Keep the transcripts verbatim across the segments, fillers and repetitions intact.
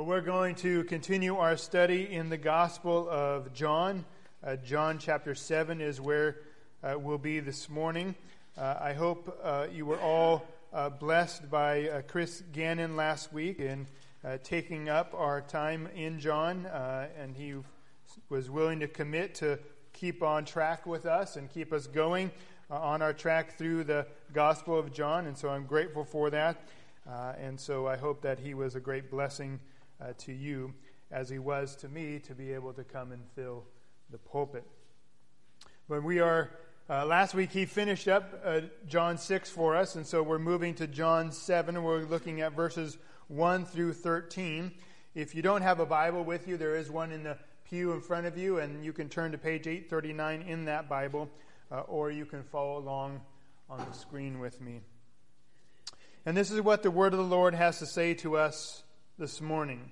We're going to continue our study in the Gospel of John. Uh, John chapter seven is where uh, we'll be this morning. Uh, I hope uh, you were all uh, blessed by uh, Chris Gannon last week in uh, taking up our time in John, uh, and he was willing to commit to keep on track with us and keep us going uh, on our track through the Gospel of John, and so I'm grateful for that. Uh, and so I hope that he was a great blessing Uh, to you, as he was to me, to be able to come and fill the pulpit. But we are, uh, last week he finished up uh, John six for us, and so we're moving to John seven, and we're looking at verses one through thirteen. If you don't have a Bible with you, there is one in the pew in front of you, and you can turn to page eight thirty-nine in that Bible, uh, or you can follow along on the screen with me. And this is what the word of the Lord has to say to us this morning.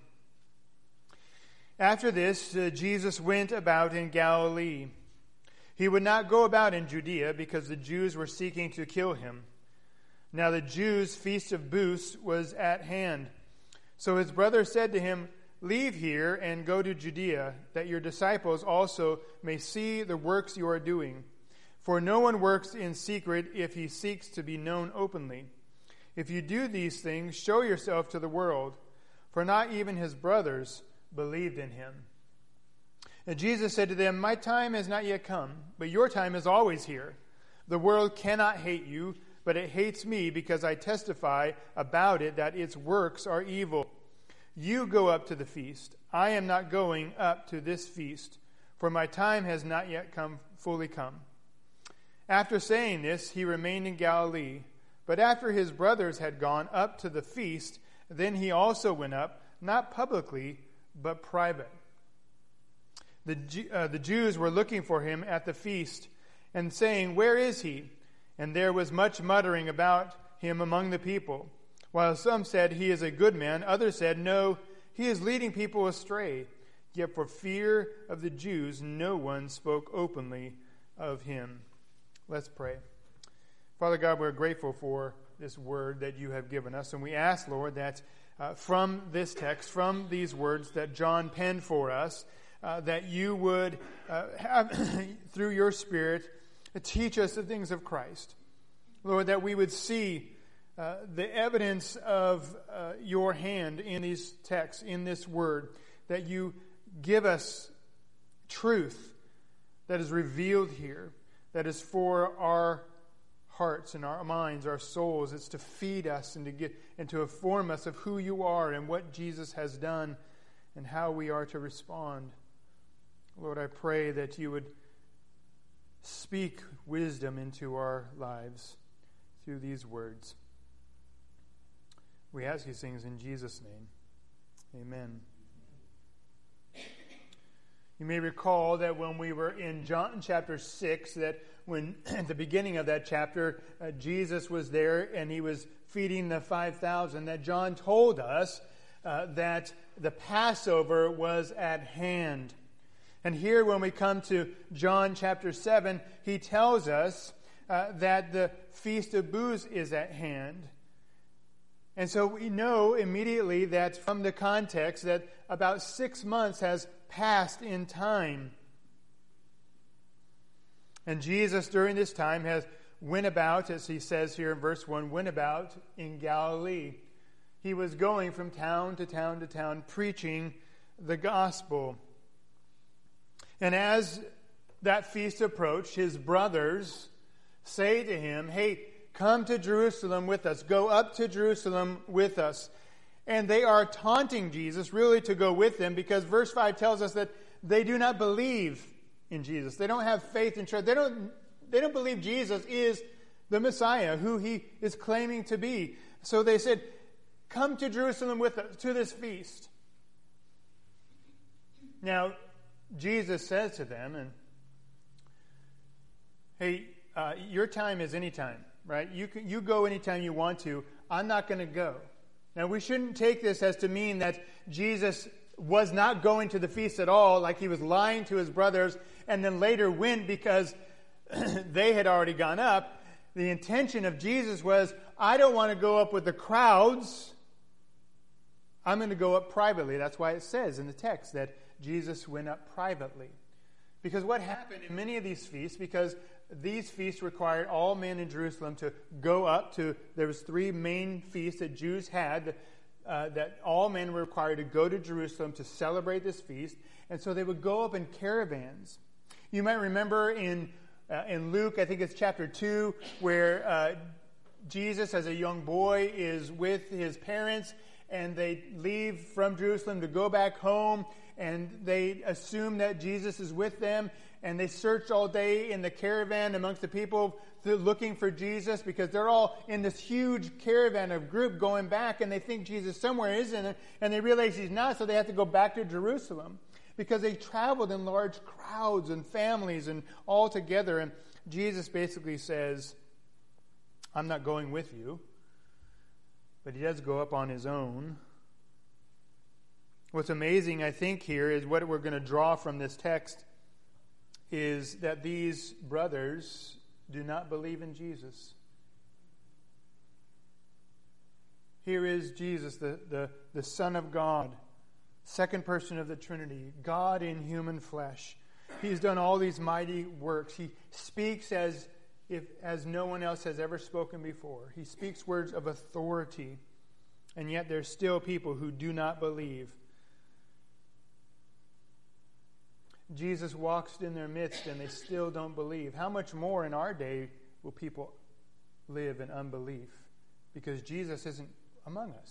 After this, uh, Jesus went about in Galilee. He would not go about in Judea because the Jews were seeking to kill him. Now the Jews' feast of booths was at hand. So his brother said to him, "Leave here and go to Judea, that your disciples also may see the works you are doing. For no one works in secret if he seeks to be known openly. If you do these things, show yourself to the world." For not even his brothers believed in him. And Jesus said to them, "My time has not yet come, but your time is always here. The world cannot hate you, but it hates me because I testify about it that its works are evil. You go up to the feast. I am not going up to this feast, for my time has not yet come fully come." After saying this, he remained in Galilee. But after his brothers had gone up to the feast, then he also went up, not publicly, but private. The, uh, the Jews were looking for him at the feast and saying, "Where is he?" And there was much muttering about him among the people. While some said, "He is a good man," others said, "No, he is leading people astray." Yet for fear of the Jews, no one spoke openly of him. Let's pray. Father God, we're grateful for this word that you have given us. And we ask, Lord, that uh, from this text, from these words that John penned for us, uh, that you would, uh, have, through your Spirit, teach us the things of Christ. Lord, that we would see uh, the evidence of uh, your hand in these texts, in this word, that you give us truth that is revealed here, that is for our hearts and our minds, our souls. It's to feed us and to get and to inform us of who you are and what Jesus has done and how we are to respond. Lord, I pray that you would speak wisdom into our lives through these words. We ask these things in Jesus' name. Amen. You may recall that when we were in John chapter six, that when at the beginning of that chapter, uh, Jesus was there and he was feeding the five thousand, that John told us uh, that the Passover was at hand. And here when we come to John chapter seven, he tells us uh, that the Feast of Booths is at hand. And so we know immediately that from the context that about six months has passed in time. And Jesus during this time has went about, as he says here in verse one, went about in Galilee. He was going from town to town to town preaching the gospel. And as that feast approached, his brothers say to him, "Hey, come to Jerusalem with us. Go up to Jerusalem with us." And they are taunting Jesus really to go with them because verse five tells us that they do not believe in Jesus. They don't have faith in trust. They don't, they don't believe Jesus is the Messiah, who he is claiming to be. So they said, "Come to Jerusalem with us, to this feast." Now, Jesus says to them, and hey, uh, your time is any time, right? You can, you go anytime you want to. I'm not going to go. Now, we shouldn't take this as to mean that Jesus was not going to the feast at all, like he was lying to his brothers, and then later went because they had already gone up. The intention of Jesus was, I don't want to go up with the crowds. I'm going to go up privately. That's why it says in the text that Jesus went up privately. Because what happened in many of these feasts, because these feasts required all men in Jerusalem to go up to, there was three main feasts that Jews had, uh, that all men were required to go to Jerusalem to celebrate this feast. And so they would go up in caravans. You might remember in uh, in Luke, I think it's chapter two, where uh, Jesus as a young boy is with his parents, and they leave from Jerusalem to go back home, and they assume that Jesus is with them, and they search all day in the caravan amongst the people looking for Jesus, because they're all in this huge caravan of group going back, and they think Jesus somewhere is in it, and they realize he's not, so they have to go back to Jerusalem, because they traveled in large crowds and families and all together, and Jesus basically says, I'm not going with you. But he does go up on his own. What's amazing, I think, here is what we're going to draw from this text is that these brothers do not believe in Jesus. Here is Jesus, the, the, the Son of God, second person of the Trinity, God in human flesh. He's done all these mighty works. He speaks as if as no one else has ever spoken before. He speaks words of authority, and yet there's still people who do not believe. Jesus walks in their midst, and they still don't believe. How much more in our day will people live in unbelief? Because Jesus isn't among us.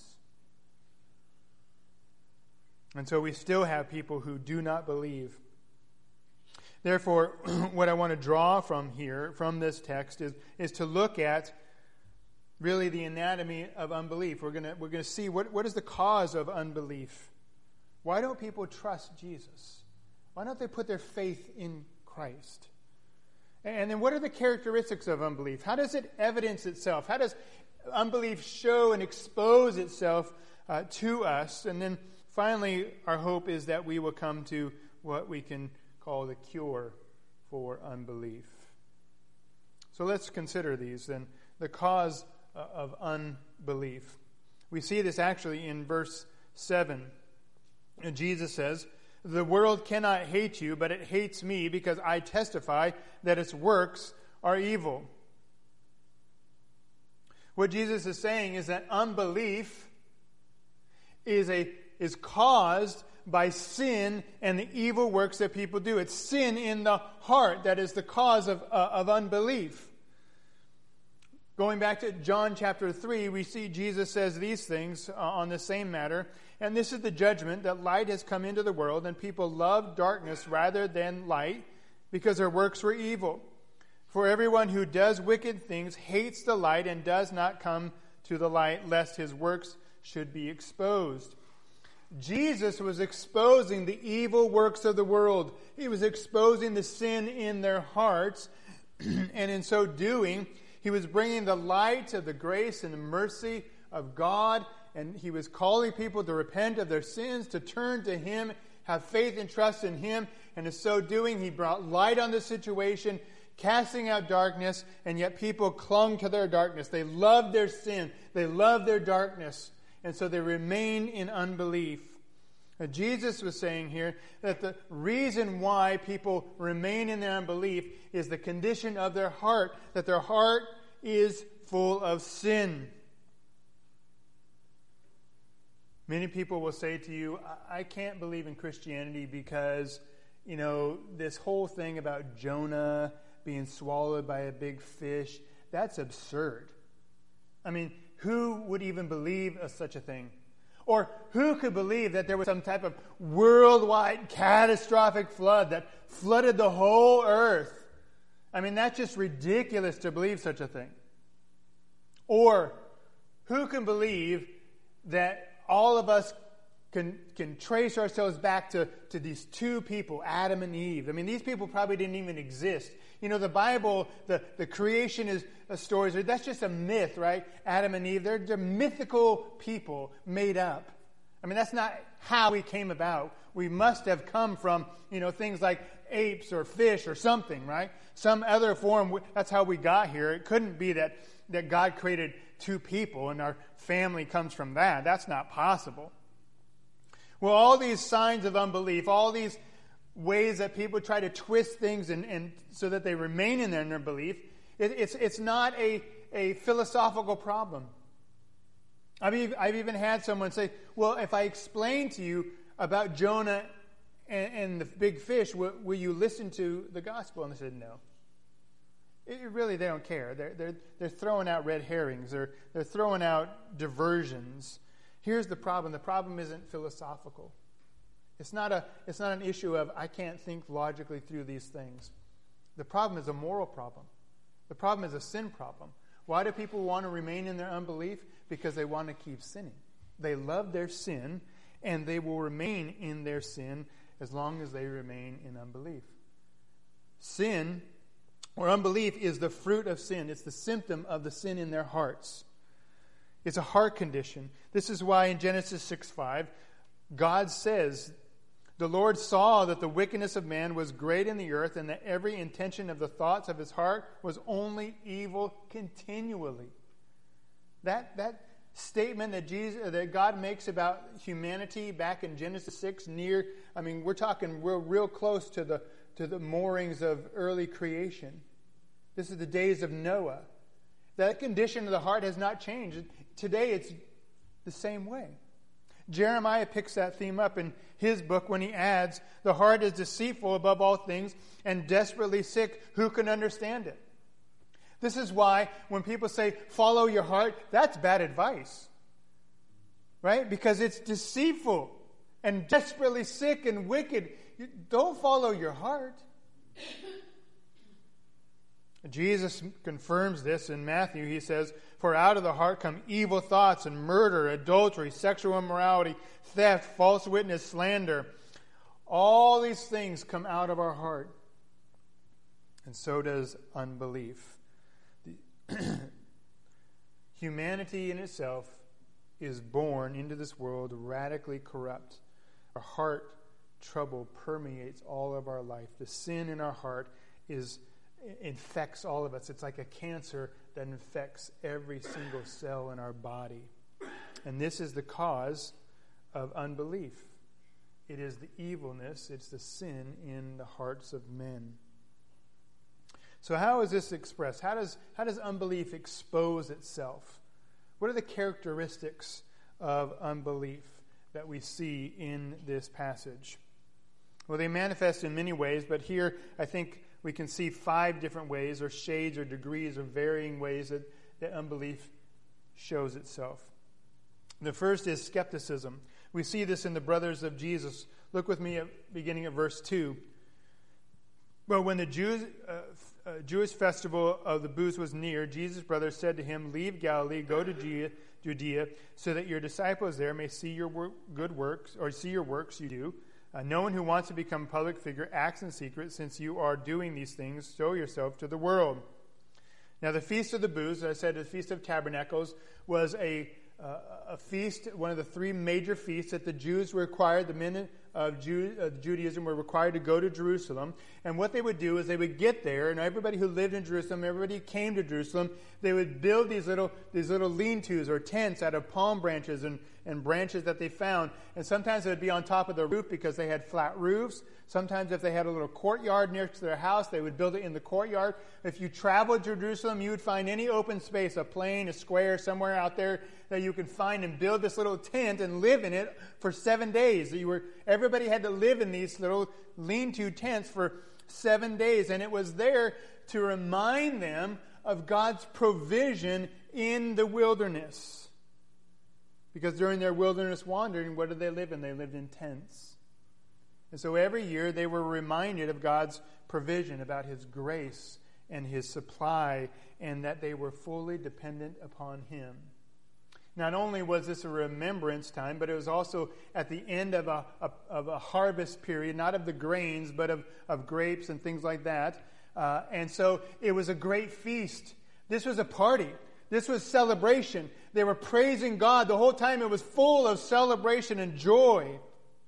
And so we still have people who do not believe. Therefore, what I want to draw from here, from this text, is, is to look at really the anatomy of unbelief. We're going to, we're going to see what, what is the cause of unbelief. Why don't people trust Jesus? Why don't they put their faith in Christ? And then what are the characteristics of unbelief? How does it evidence itself? How does unbelief show and expose itself uh, to us? And then finally, our hope is that we will come to what we can call the cure for unbelief. So let's consider these then. The cause of unbelief. We see this actually in verse seven. And Jesus says, "The world cannot hate you, but it hates me because I testify that its works are evil." What Jesus is saying is that unbelief is a is caused by sin and the evil works that people do. It's sin in the heart that is the cause of, uh, of unbelief. Going back to John chapter three, we see Jesus says these things uh, on the same matter. "And this is the judgment, that light has come into the world, and people love darkness rather than light, because their works were evil. For everyone who does wicked things hates the light and does not come to the light, lest his works should be exposed." Jesus was exposing the evil works of the world. He was exposing the sin in their hearts. And in so doing, he was bringing the light of the grace and the mercy of God. And he was calling people to repent of their sins, to turn to him, have faith and trust in him. And in so doing, he brought light on the situation, casting out darkness. And yet people clung to their darkness. They loved their sin. They loved their darkness. And so they remain in unbelief. Now, Jesus was saying here that the reason why people remain in their unbelief is the condition of their heart, that their heart is full of sin. Many people will say to you, I can't believe in Christianity because, you know, this whole thing about Jonah being swallowed by a big fish, that's absurd. I mean, who would even believe of such a thing? Or who could believe that there was some type of worldwide catastrophic flood that flooded the whole earth? I mean, that's just ridiculous to believe such a thing. Or who can believe that all of us can can trace ourselves back to, to these two people, Adam and Eve? I mean, these people probably didn't even exist. You know, the Bible, the, the creation is uh, stories, that's just a myth, right? Adam and Eve, they're, they're mythical people made up. I mean, that's not how we came about. We must have come from, you know, things like apes or fish or something, right? Some other form, that's how we got here. It couldn't be that, that God created two people and our family comes from that. That's not possible. Well, all these signs of unbelief, all these ways that people try to twist things and, and so that they remain in their unbelief, it, it's, it's not a, a philosophical problem. I've even, I've even had someone say, well, if I explain to you about Jonah and, and the big fish, will, will you listen to the gospel? And they said, no. It, really, they don't care. They're, they're, they're throwing out red herrings. They're, they're throwing out diversions. Here's the problem. The problem isn't philosophical. It's not a, it's not an issue of, I can't think logically through these things. The problem is a moral problem. The problem is a sin problem. Why do people want to remain in their unbelief? Because they want to keep sinning. They love their sin, and they will remain in their sin as long as they remain in unbelief. Sin, or unbelief, is the fruit of sin. It's the symptom of the sin in their hearts. It's a heart condition. This is why in Genesis six five, God says, the Lord saw that the wickedness of man was great in the earth, and that every intention of the thoughts of his heart was only evil continually. That that statement that Jesus that God makes about humanity back in Genesis six, near I mean, we're talking real real close to the to the moorings of early creation. This is the days of Noah. That condition of the heart has not changed. Today it's the same way. Jeremiah picks that theme up in his book when he adds, the heart is deceitful above all things and desperately sick. Who can understand it? This is why when people say, follow your heart, that's bad advice. Right? Because it's deceitful and desperately sick and wicked. You don't follow your heart. Jesus confirms this in Matthew. He says, for out of the heart come evil thoughts and murder, adultery, sexual immorality, theft, false witness, slander. All these things come out of our heart. And so does unbelief. The humanity in itself is born into this world radically corrupt. Our heart trouble permeates all of our life. The sin in our heart is infects all of us. It's like a cancer that infects every single cell in our body. And this is the cause of unbelief. It is the evilness, it's the sin in the hearts of men. So how is this expressed? How does how does unbelief expose itself? What are the characteristics of unbelief that we see in this passage? Well, they manifest in many ways, but here I think we can see five different ways, or shades, or degrees, or varying ways that, that unbelief shows itself. The first is skepticism. We see this in the brothers of Jesus. Look with me at beginning at verse two. Well, when the Jews, uh, uh, Jewish festival of the booths was near, Jesus' brothers said to him, leave Galilee, go to Judea, Judea, so that your disciples there may see your work, good works, or see your works you do. Uh, no one who wants to become a public figure acts in secret. Since you are doing these things, show yourself to the world. Now, the Feast of the Booths, as I said, the Feast of Tabernacles, was a uh, a feast, one of the three major feasts that the Jews were required, the men of Jew, uh, Judaism were required to go to Jerusalem. And what they would do is they would get there, and everybody who lived in Jerusalem, everybody who came to Jerusalem, they would build these little these little lean-tos or tents out of palm branches and, and branches that they found. And sometimes it would be on top of the roof because they had flat roofs. Sometimes if they had a little courtyard next to their house, they would build it in the courtyard. If you traveled to Jerusalem, you would find any open space, a plain, a square, somewhere out there that you could find and build this little tent and live in it for seven days. You were everybody had to live in these little lean-to tents for seven days. And it was there to remind them of God's provision in the wilderness. Because during their wilderness wandering, what did they live in? They lived in tents. And so every year they were reminded of God's provision, about His grace and His supply, and that they were fully dependent upon Him. Not only was this a remembrance time, but it was also at the end of a, a, of a harvest period, not of the grains, but of, of grapes and things like that. Uh, and so it was a great feast. This was a party. This was celebration. They were praising God. The whole time it was full of celebration and joy.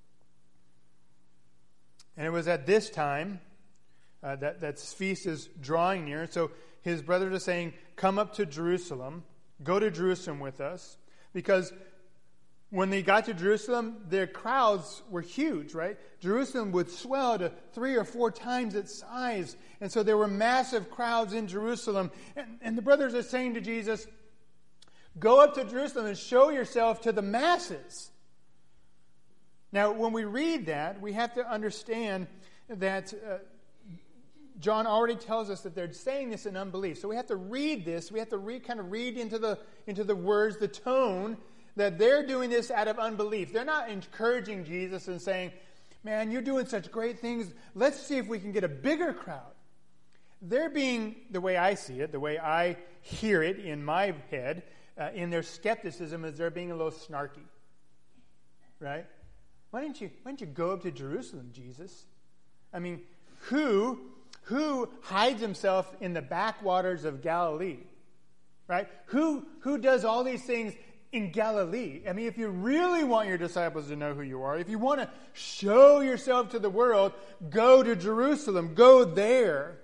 And it was at this time uh, that that feast is drawing near. So his brothers are saying, come up to Jerusalem. Go to Jerusalem with us. Because when they got to Jerusalem, their crowds were huge, right? Jerusalem would swell to three or four times its size. And so there were massive crowds in Jerusalem. And, and the brothers are saying to Jesus, go up to Jerusalem and show yourself to the masses. Now, when we read that, we have to understand that uh, John already tells us that they're saying this in unbelief. So we have to read this. We have to read, kind of read into the into the words, the tone, that they're doing this out of unbelief. They're not encouraging Jesus and saying, man, you're doing such great things. Let's see if we can get a bigger crowd. They're being, the way I see it, the way I hear it in my head, uh, in their skepticism, is they're being a little snarky. Right? Why didn't you, why didn't you go up to Jerusalem, Jesus? I mean, who, who hides himself in the backwaters of Galilee? Right? Who, who does all these things in Galilee? I mean, if you really want your disciples to know who you are, if you want to show yourself to the world, go to Jerusalem. Go there.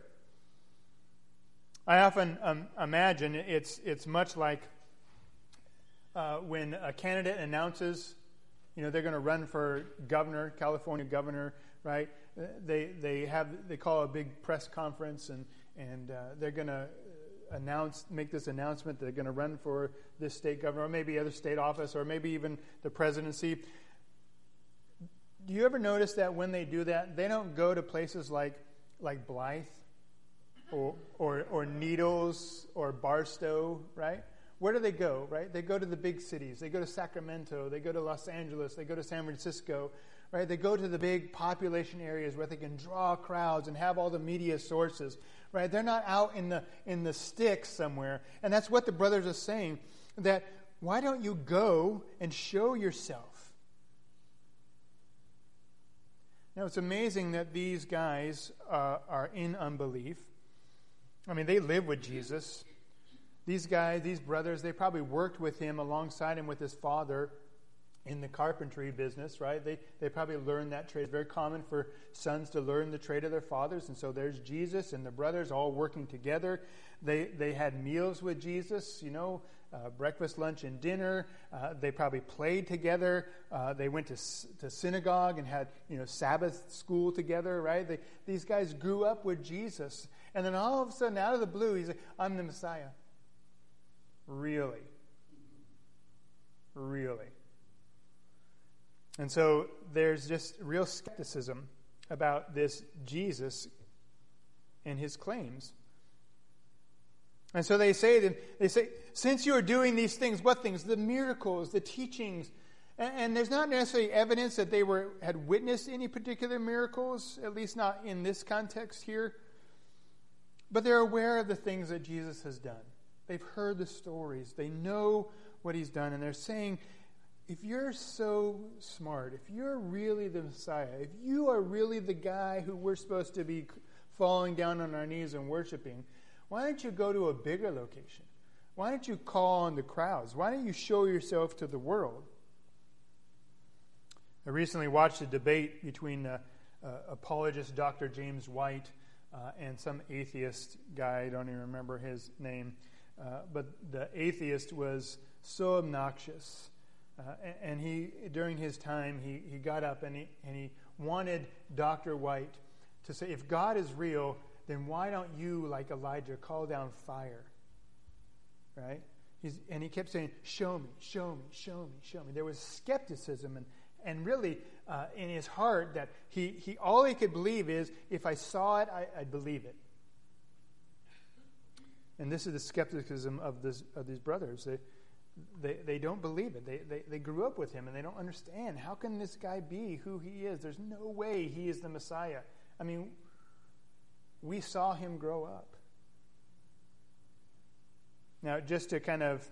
I often um, imagine it's it's much like uh, when a candidate announces, you know, they're going to run for governor, California governor, right? They they have they call a big press conference and and uh, they're going to announce, make this announcement that they're going to run for this state governor, or maybe other state office, or maybe even the presidency. Do you ever notice that when they do that, they don't go to places like like Blythe or or, or Needles or Barstow, right? Where do they go, right? They go to the big cities. They go to Sacramento. They go to Los Angeles. They go to San Francisco, right? They go to the big population areas where they can draw crowds and have all the media sources, right? They're not out in the in the sticks somewhere. And that's what the brothers are saying, that why don't you go and show yourself? Now, it's amazing that these guys uh, are in unbelief. I mean, they live with Jesus. These guys, these brothers, they probably worked with him alongside him with his father in the carpentry business, right? They they probably learned that trade. It's very common for sons to learn the trade of their fathers. And so there's Jesus and the brothers all working together. They they had meals with Jesus, you know, uh, breakfast, lunch, and dinner. Uh, they probably played together. Uh, they went to to synagogue and had, you know, Sabbath school together, right? They, these guys grew up with Jesus. And then all of a sudden, out of the blue, he's like, I'm the Messiah. Really? Really? And so there's just real skepticism about this Jesus and his claims. And so they say, that they say, since you are doing these things, what things? The miracles, the teachings. And, and there's not necessarily evidence that they were had witnessed any particular miracles, at least not in this context here. But they're aware of the things that Jesus has done. They've heard the stories. They know what he's done. And they're saying, if you're so smart, if you're really the Messiah, if you are really the guy who we're supposed to be falling down on our knees and worshiping, why don't you go to a bigger location? Why don't you call on the crowds? Why don't you show yourself to the world? I recently watched a debate between uh, uh, apologist Doctor James White uh, and some atheist guy. I don't even remember his name. Uh, but the atheist was so obnoxious. Uh, and he, during his time, he, he got up and he, and he wanted Doctor White to say, if God is real, then why don't you, like Elijah, call down fire? Right? He's, and he kept saying, show me, show me, show me, show me. There was skepticism and, and really uh, in his heart that he, he all he could believe is, if I saw it, I, I'd believe it. And this is the skepticism of this of these brothers. They they, they don't believe it. They, they they grew up with him and they don't understand. How can this guy be who he is? There's no way he is the Messiah. I mean, we saw him grow up. Now, just to kind of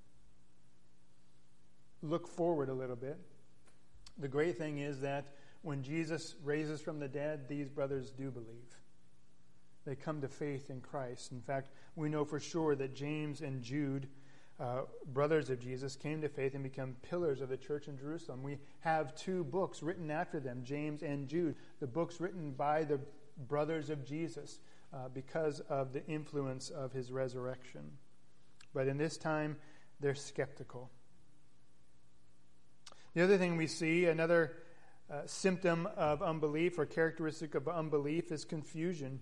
look forward a little bit, the great thing is that when Jesus raises from the dead, these brothers do believe. They come to faith in Christ. In fact, we know for sure that James and Jude, uh, brothers of Jesus, came to faith and become pillars of the church in Jerusalem. We have two books written after them, James and Jude, the books written by the brothers of Jesus uh, because of the influence of his resurrection. But in this time, they're skeptical. The other thing we see, another uh, symptom of unbelief or characteristic of unbelief, is confusion.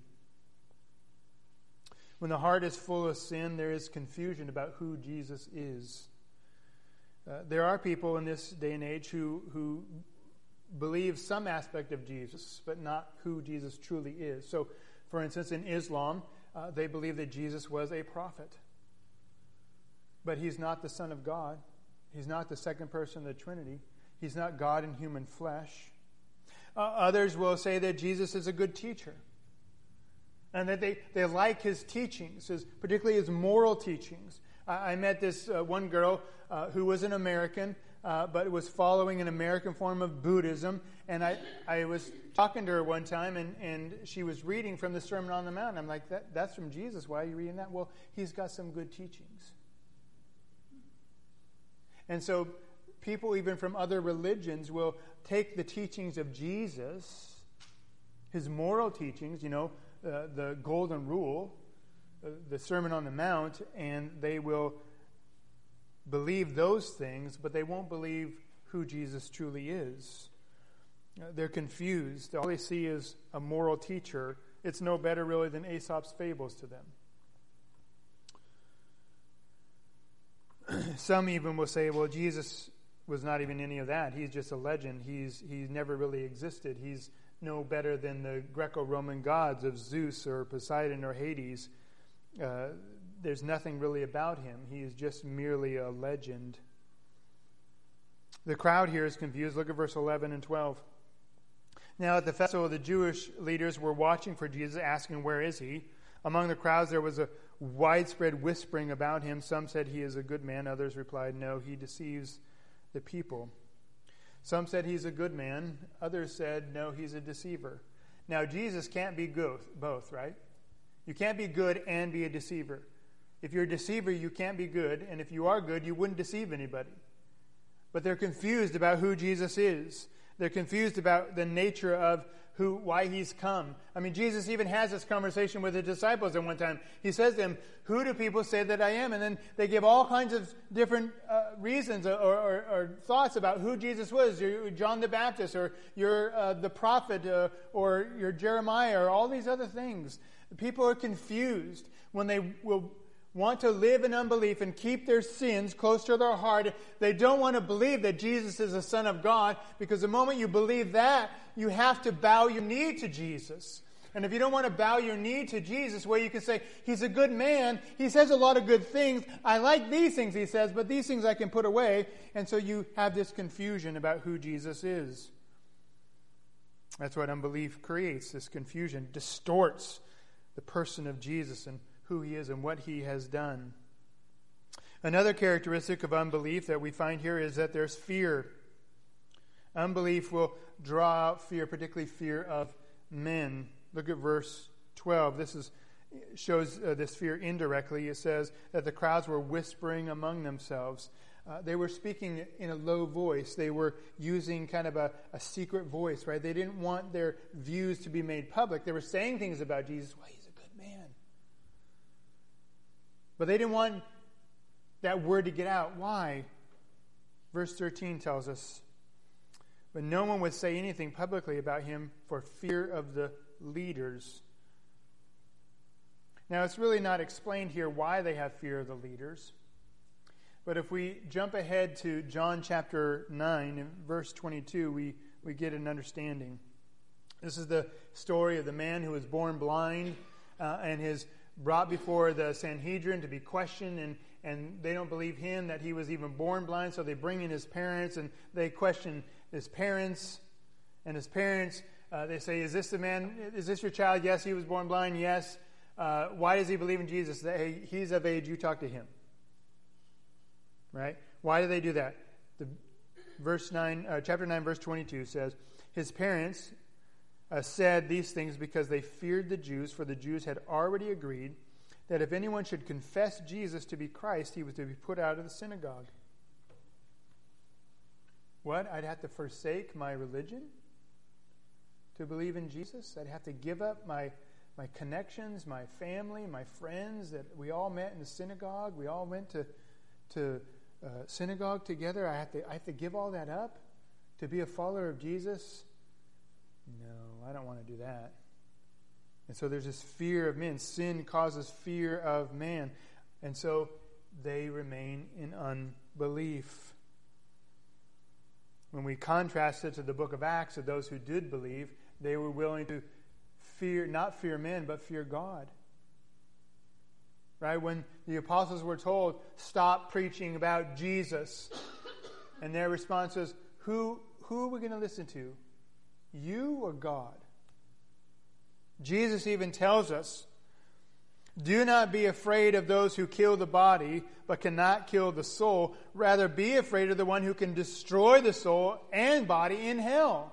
When the heart is full of sin, there is confusion about who Jesus is. Uh, there are people in this day and age who, who believe some aspect of Jesus, but not who Jesus truly is. So, for instance, in Islam, uh, they believe that Jesus was a prophet. But he's not the Son of God. He's not the second person of the Trinity. He's not God in human flesh. Uh, others will say that Jesus is a good teacher, and that they, they like his teachings, his, particularly his moral teachings. I, I met this uh, one girl uh, who was an American, uh, but was following an American form of Buddhism. And I, I was talking to her one time, and, and she was reading from the Sermon on the Mount. I'm like, that, that's from Jesus. Why are you reading that? Well, he's got some good teachings. And so people even from other religions will take the teachings of Jesus, his moral teachings, you know, uh, the Golden Rule, uh, the Sermon on the Mount, and they will believe those things, but they won't believe who Jesus truly is. Uh, they're confused. All they see is a moral teacher. It's no better, really, than Aesop's fables to them. Some even will say, well, Jesus was not even any of that. He's just a legend. He's he's never really existed. He's no better than the Greco-Roman gods of Zeus or Poseidon or Hades. Uh, there's nothing really about him. He is just merely a legend. The crowd here is confused. Look at verse eleven and twelve. Now at the festival, the Jewish leaders were watching for Jesus, asking, where is he? Among the crowds there was a widespread whispering about him. Some said he is a good man. Others replied, no, he deceives the people. Some said he's a good man. Others said, no, he's a deceiver. Now, Jesus can't be both, right? You can't be good and be a deceiver. If you're a deceiver, you can't be good. And if you are good, you wouldn't deceive anybody. But they're confused about who Jesus is. They're confused about the nature of who, why he's come. I mean, Jesus even has this conversation with the disciples at one time. He says to them, who do people say that I am? And then they give all kinds of different uh, reasons or, or, or thoughts about who Jesus was. You're John the Baptist, or you're uh, the prophet, uh, or you're Jeremiah, or all these other things. People are confused when they will want to live in unbelief and keep their sins close to their heart. They don't want to believe that Jesus is the Son of God, because the moment you believe that, you have to bow your knee to Jesus. And if you don't want to bow your knee to Jesus, well, you can say, he's a good man. He says a lot of good things. I like these things, he says, but these things I can put away. And so you have this confusion about who Jesus is. That's what unbelief creates, this confusion, distorts the person of Jesus and who he is and what he has done. Another characteristic of unbelief that we find here is that there's fear. Unbelief will draw out fear, particularly fear of men. Look at verse twelve. This is shows uh, this fear indirectly. It says that the crowds were whispering among themselves. Uh, they were speaking in a low voice. They were using kind of a, a secret voice, right? They didn't want their views to be made public. They were saying things about Jesus. Well, he's a good man. But they didn't want that word to get out. Why? Verse thirteen tells us, but no one would say anything publicly about him for fear of the leaders. Now, it's really not explained here why they have fear of the leaders. But if we jump ahead to John chapter nine, in verse twenty-two, we, we get an understanding. This is the story of the man who was born blind uh, and is brought before the Sanhedrin to be questioned, and, and they don't believe him that he was even born blind, so they bring in his parents, and they question his parents, and his parents, uh, they say, is this the man, is this your child? Yes, he was born blind, yes. Uh, why does he believe in Jesus? Hey, he's of age, you talk to him. Right? Why do they do that? The verse nine, uh, chapter nine, verse twenty-two says, his parents uh, said these things because they feared the Jews, for the Jews had already agreed that if anyone should confess Jesus to be Christ, he was to be put out of the synagogue. What? I'd have to forsake my religion to believe in Jesus? I'd have to give up my my connections, my family, my friends that we all met in the synagogue. We all went to to uh, synagogue together. I have to I have to give all that up. To be a follower of Jesus? No, I don't want to do that. And so there's this fear of men. Sin causes fear of man. And so they remain in unbelief. When we contrast it to the book of Acts of those who did believe, they were willing to fear, not fear men, but fear God. Right? When the apostles were told, stop preaching about Jesus. And their response was, who, who are we going to listen to? You or God? Jesus even tells us, do not be afraid of those who kill the body, but cannot kill the soul. Rather, be afraid of the one who can destroy the soul and body in hell.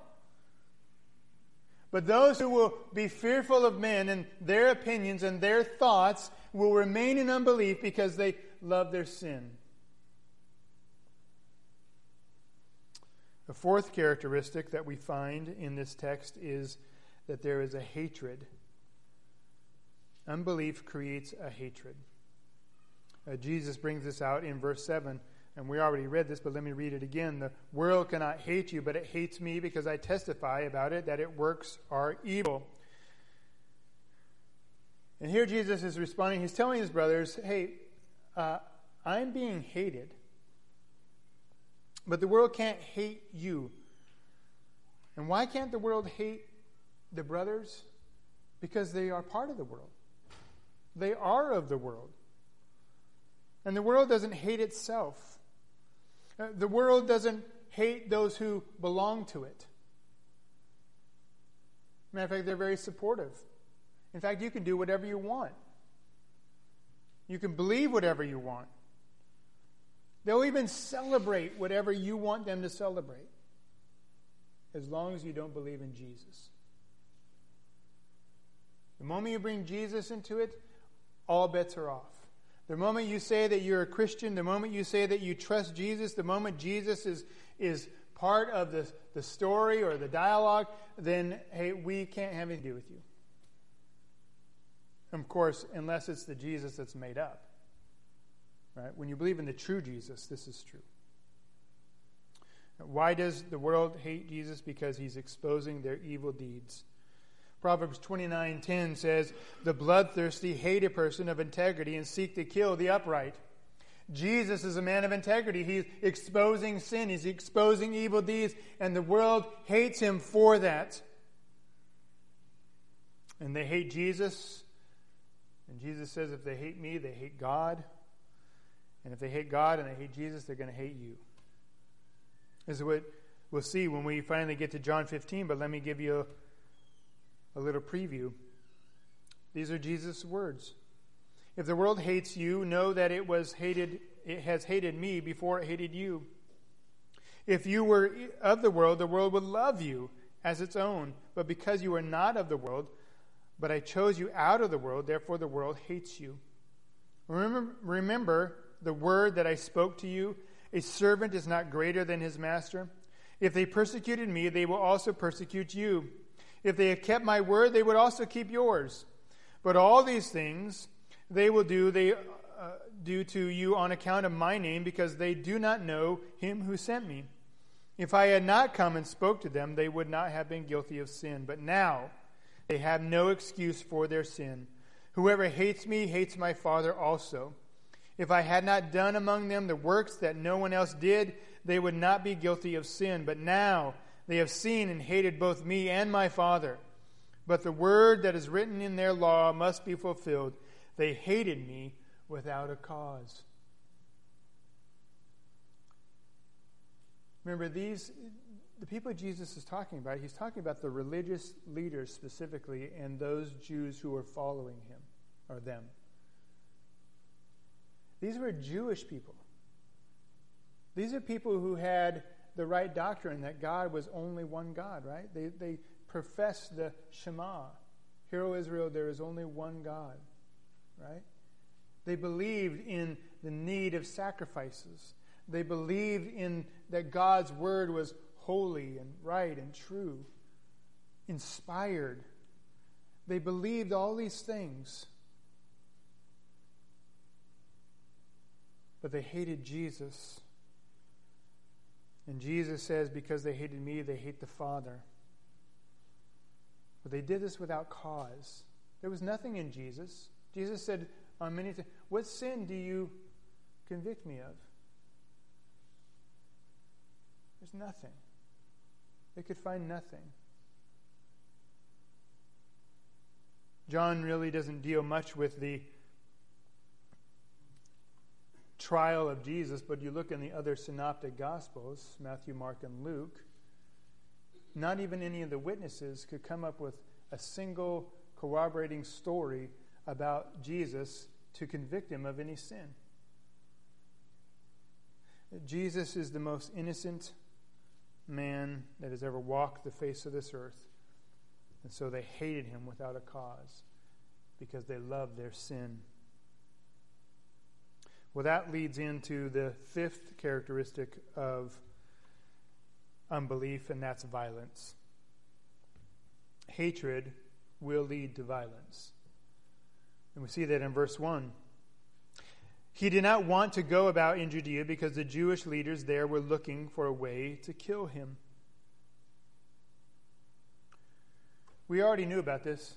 But those who will be fearful of men and their opinions and their thoughts will remain in unbelief because they love their sin. The fourth characteristic that we find in this text is that there is a hatred. Unbelief creates a hatred. Uh, Jesus brings this out in verse seven, and we already read this, but let me read it again. The world cannot hate you, but it hates me because I testify about it that its works are evil. And here Jesus is responding. He's telling his brothers, hey, uh, I'm being hated, but the world can't hate you. And why can't the world hate the brothers? Because they are part of the world. They are of the world. And the world doesn't hate itself. Uh, the world doesn't hate those who belong to it. Matter of fact, they're very supportive. In fact, you can do whatever you want. You can believe whatever you want. They'll even celebrate whatever you want them to celebrate, as long as you don't believe in Jesus. The moment you bring Jesus into it, all bets are off. The moment you say that you're a Christian, the moment you say that you trust Jesus, the moment Jesus is, is part of the, the story or the dialogue, then, hey, we can't have anything to do with you. Of course, unless it's the Jesus that's made up. Right? When you believe in the true Jesus, this is true. Why does the world hate Jesus? Because he's exposing their evil deeds. Proverbs twenty-nine ten says, the bloodthirsty hate a person of integrity and seek to kill the upright. Jesus is a man of integrity. He's exposing sin. He's exposing evil deeds. And the world hates him for that. And they hate Jesus. And Jesus says if they hate me, they hate God. And if they hate God and they hate Jesus, they're going to hate you. This is what we'll see when we finally get to John fifteen. But let me give you a, a little preview. These are Jesus' words. If the world hates you, know that it was hated. It has hated me before it hated you. If you were of the world, the world would love you as its own. But because you are not of the world, but I chose you out of the world, therefore the world hates you. Remember, remember the word that I spoke to you. A servant is not greater than his master. If they persecuted me, they will also persecute you. If they have kept my word, they would also keep yours. But all these things they will do, they uh, do to you on account of my name, because they do not know him who sent me. If I had not come and spoke to them, they would not have been guilty of sin. But now they have no excuse for their sin. Whoever hates me hates my Father also. If I had not done among them the works that no one else did, they would not be guilty of sin. But now they have seen and hated both me and my Father. But the word that is written in their law must be fulfilled. They hated me without a cause. Remember, these, the people Jesus is talking about, he's talking about the religious leaders specifically and those Jews who were following him, or them. These were Jewish people. These are people who had the right doctrine that God was only one God, right? They, they professed the Shema. Hear, O Israel, there is only one God, right? They believed in the need of sacrifices. They believed in that God's word was holy and right and true, inspired. They believed all these things. But they hated Jesus. And Jesus says, because they hated me, they hate the Father. But they did this without cause. There was nothing in Jesus. Jesus said on many times, what sin do you convict me of? There's nothing. They could find nothing. John really doesn't deal much with the trial of Jesus, but you look in the other synoptic Gospels, Matthew, Mark, and Luke, not even any of the witnesses could come up with a single corroborating story about Jesus to convict him of any sin. Jesus is the most innocent man that has ever walked the face of this earth. And so they hated him without a cause because they loved their sin. Well, that leads into the fifth characteristic of unbelief, and that's violence. Hatred will lead to violence. And we see that in verse one. He did not want to go about in Judea because the Jewish leaders there were looking for a way to kill him. We already knew about this.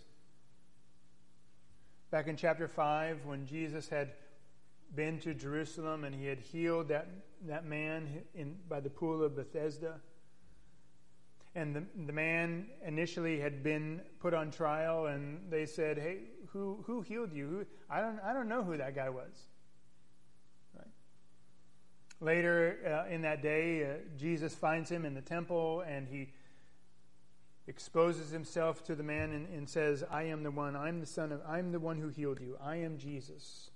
Back in chapter five, when Jesus had been to Jerusalem and he had healed that, that man in, by the pool of Bethesda. And the, the man initially had been put on trial, and they said, hey, who who healed you? Who, I don't I don't know who that guy was. Right. Later uh, in that day, uh, Jesus finds him in the temple, and he exposes himself to the man and, and says, I am the one, I'm the son of, I'm the one who healed you. I am Jesus.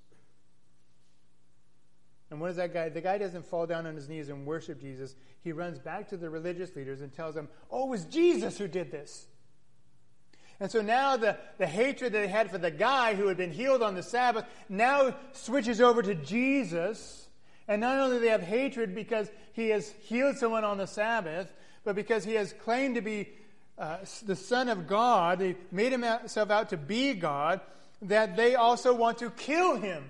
And what does that guy, the guy doesn't fall down on his knees and worship Jesus. He runs back to the religious leaders and tells them, oh, it was Jesus who did this. And so now the, the hatred that they had for the guy who had been healed on the Sabbath now switches over to Jesus. And not only do they have hatred because he has healed someone on the Sabbath, but because he has claimed to be uh, the Son of God, they made himself out to be God, that they also want to kill him.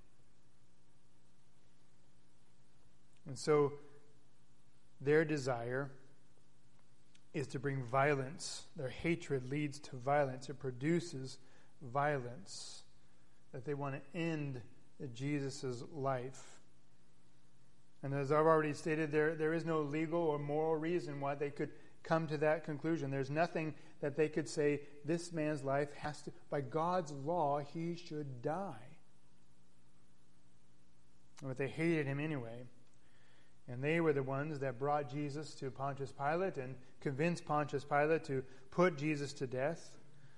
And so their desire is to bring violence. Their hatred leads to violence. It produces violence. That they want to end Jesus' life. And as I've already stated, there, there is no legal or moral reason why they could come to that conclusion. There's nothing that they could say, this man's life has to, by God's law, he should die. But they hated him anyway. And they were the ones that brought Jesus to Pontius Pilate and convinced Pontius Pilate to put Jesus to death.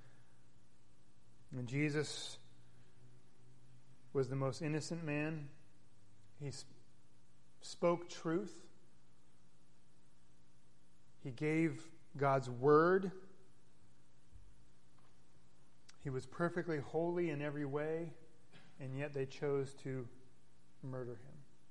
And Jesus was the most innocent man. He sp- spoke truth. He gave God's word. He was perfectly holy in every way, and yet they chose to murder him.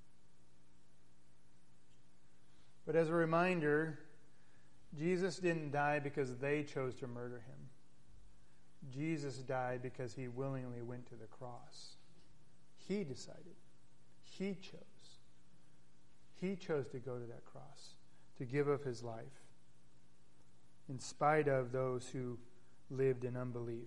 But as a reminder, Jesus didn't die because they chose to murder him. Jesus died because he willingly went to the cross. He decided. He chose. He chose to go to that cross, to give up his life, in spite of those who lived in unbelief.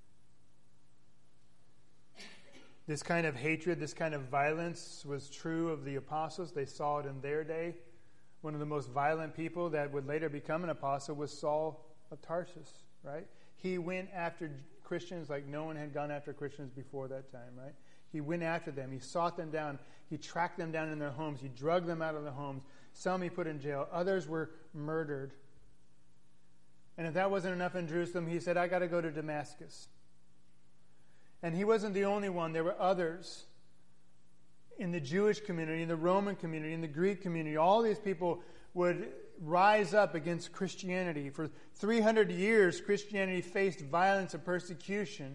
This kind of hatred, this kind of violence was true of the apostles. They saw it in their day. One of the most violent people that would later become an apostle was Saul of Tarsus, right? He went after Christians like no one had gone after Christians before that time, right? He went after them. He sought them down. He tracked them down in their homes. He drugged them out of their homes. Some he put in jail. Others were murdered. And if that wasn't enough in Jerusalem, he said, I got to go to Damascus. And he wasn't the only one. There were others in the Jewish community, in the Roman community, in the Greek community. All these people would rise up against Christianity. For three hundred years, Christianity faced violence and persecution.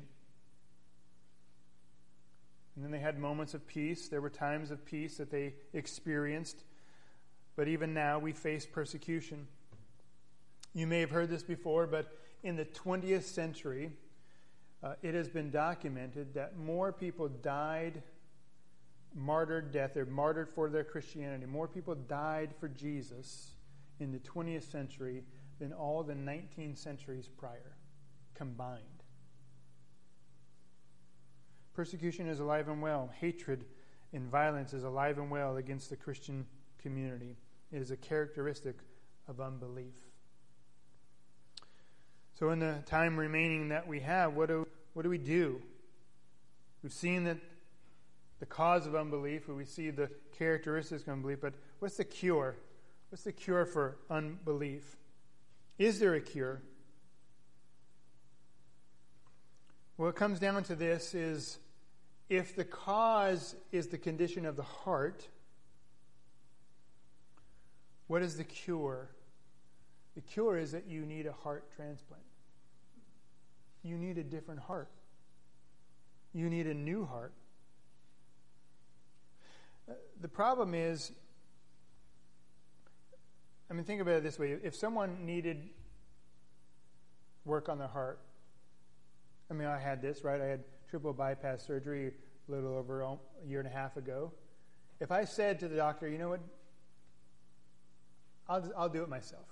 And then they had moments of peace. There were times of peace that they experienced. But even now, we face persecution. You may have heard this before, but in the twentieth century, uh, it has been documented that more people died martyred death. They're martyred for their Christianity. More people died for Jesus in the twentieth century than all the nineteen centuries prior combined. Persecution is alive and well. Hatred and violence is alive and well against the Christian community. It is a characteristic of unbelief. So in the time remaining that we have, what do, what do we do? We've seen that the cause of unbelief, we see the characteristics of unbelief, but what's the cure? What's the cure for unbelief? Is there a cure? Well, it comes down to this is if the cause is the condition of the heart, what is the cure? The cure is that you need a heart transplant. You need a different heart. You need a new heart. The problem is, I mean, think about it this way. If someone needed work on their heart, I mean, I had this, right? I had triple bypass surgery a little over a year and a half ago. If I said to the doctor, you know what, I'll, I'll do it myself.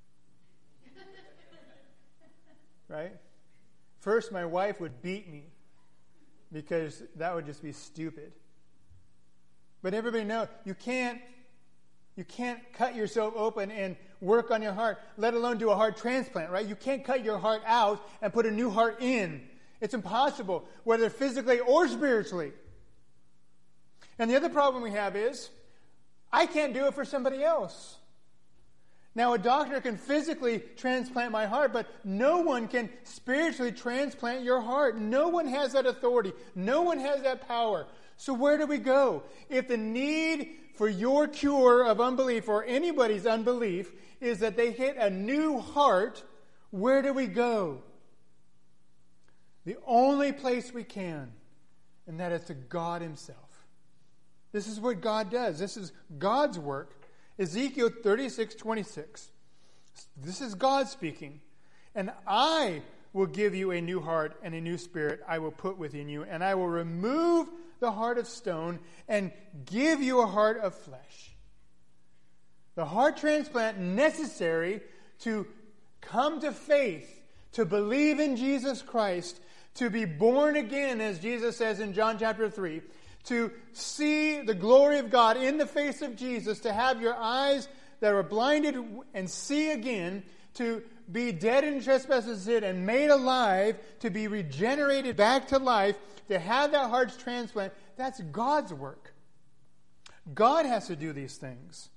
Right? First, my wife would beat me because that would just be stupid. But everybody knows you can't you can't cut yourself open and work on your heart, let alone do a heart transplant, right? You can't cut your heart out and put a new heart in. It's impossible, whether physically or spiritually. And the other problem we have is I can't do it for somebody else. Now, a doctor can physically transplant my heart, but no one can spiritually transplant your heart. No one has that authority. No one has that power. So where do we go? If the need for your cure of unbelief or anybody's unbelief is that they hit a new heart, where do we go? The only place we can, and that is to God Himself. This is what God does. This is God's work. Ezekiel thirty-six twenty-six. This is God speaking. And I will give you a new heart and a new spirit I will put within you, and I will remove the heart of stone and give you a heart of flesh. The heart transplant necessary to come to faith, to believe in Jesus Christ, to be born again, as Jesus says in John chapter three, to see the glory of God in the face of Jesus, to have your eyes that are blinded and see again, to be dead in trespasses and made alive, to be regenerated back to life, to have that heart's transplant. That's God's work. God has to do these things.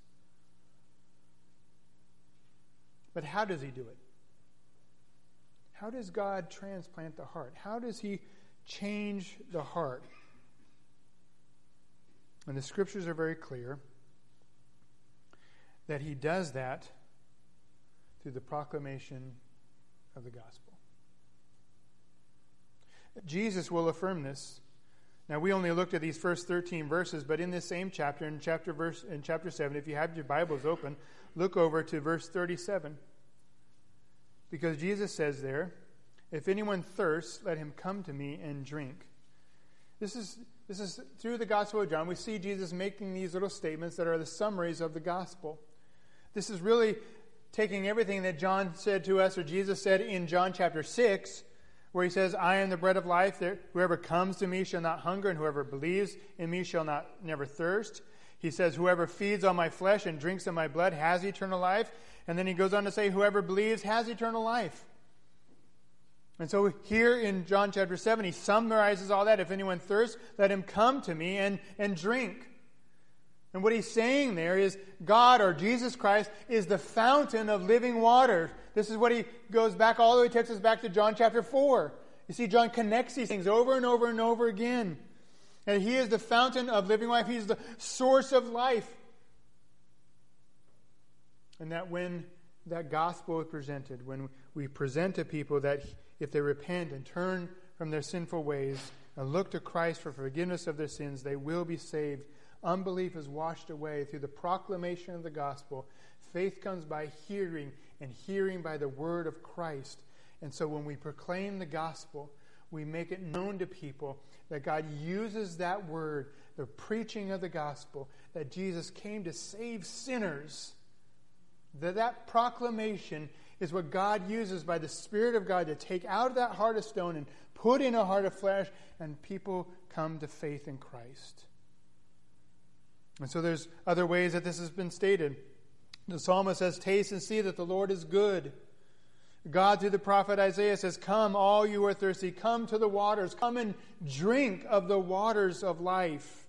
But how does He do it? How does God transplant the heart? How does He change the heart? And the scriptures are very clear that He does that through the proclamation of the gospel. Jesus will affirm this. Now, we only looked at these first thirteen verses, but in this same chapter, in chapter verse in chapter seven, if you have your Bibles open, look over to verse thirty-seven. Because Jesus says there, "If anyone thirsts, let him come to me and drink." This is This is through the Gospel of John. We see Jesus making these little statements that are the summaries of the gospel. This is really taking everything that John said to us, or Jesus said in John chapter six, where He says, "I am the bread of life. Whoever comes to me shall not hunger, and whoever believes in me shall not never thirst." He says, "Whoever feeds on my flesh and drinks of my blood has eternal life." And then He goes on to say, "Whoever believes has eternal life." And so here in John chapter seven, He summarizes all that. If anyone thirsts, let him come to me and, and drink. And what He's saying there is God, or Jesus Christ, is the fountain of living water. This is what He goes back all the way, takes us back to John chapter four. You see, John connects these things over and over and over again. And He is the fountain of living life. He's the source of life. And that when that gospel is presented, when we present to people that if they repent and turn from their sinful ways and look to Christ for forgiveness of their sins, they will be saved. Unbelief is washed away through the proclamation of the gospel. Faith comes by hearing, and hearing by the word of Christ. And so when we proclaim the gospel, we make it known to people that God uses that word, the preaching of the gospel, that Jesus came to save sinners, that that proclamation is what God uses by the Spirit of God to take out of that heart of stone and put in a heart of flesh, and people come to faith in Christ. And so there's other ways that this has been stated. The psalmist says, taste and see that the Lord is good. God, through the prophet Isaiah, says, come, all you are thirsty, come to the waters, come and drink of the waters of life.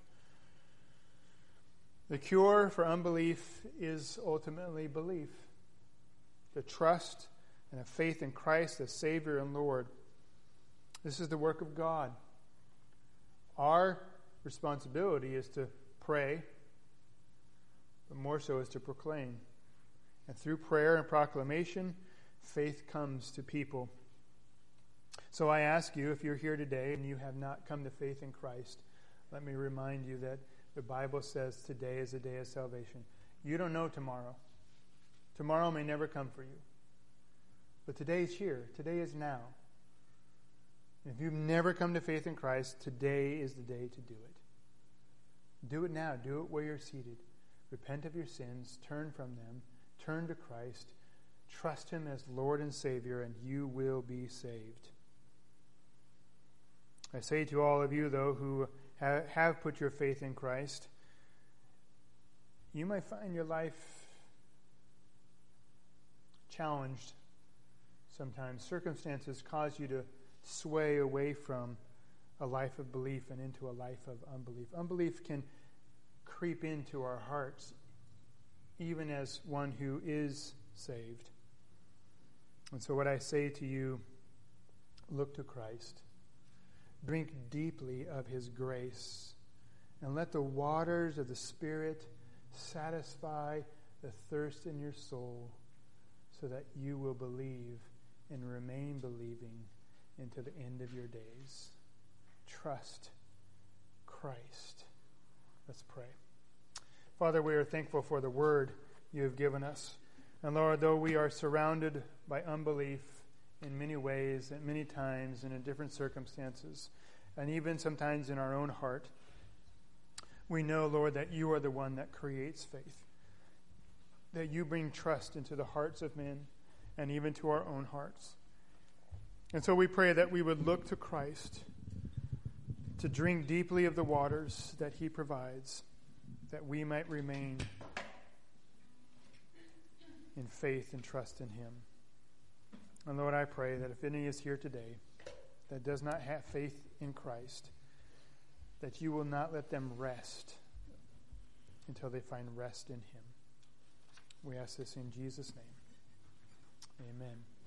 The cure for unbelief is ultimately belief. The trust and a faith in Christ as Savior and Lord. This is the work of God. Our responsibility is to pray, but more so is to proclaim. And through prayer and proclamation, faith comes to people. So I ask you, if you're here today and you have not come to faith in Christ, let me remind you that the Bible says today is a day of salvation. You don't know tomorrow. Tomorrow may never come for you. But today is here. Today is now. And if you've never come to faith in Christ, today is the day to do it. Do it now. Do it where you're seated. Repent of your sins. Turn from them. Turn to Christ. Trust Him as Lord and Savior, and you will be saved. I say to all of you, though, who ha- have put your faith in Christ, you might find your life challenged sometimes. Circumstances cause you to sway away from a life of belief and into a life of unbelief. Unbelief can creep into our hearts, even as one who is saved. And so what I say to you, look to Christ. Drink deeply of His grace, and let the waters of the Spirit satisfy the thirst in your soul, so that you will believe and remain believing into the end of your days. Trust Christ. Let's pray. Father, we are thankful for the word you have given us. And Lord, though we are surrounded by unbelief in many ways, at many times, and in different circumstances, and even sometimes in our own heart, we know, Lord, that you are the one that creates faith, that you bring trust into the hearts of men and even to our own hearts. And so we pray that we would look to Christ to drink deeply of the waters that He provides, that we might remain in faith and trust in Him. And Lord, I pray that if any is here today that does not have faith in Christ, that you will not let them rest until they find rest in Him. We ask this in Jesus' name. Amen.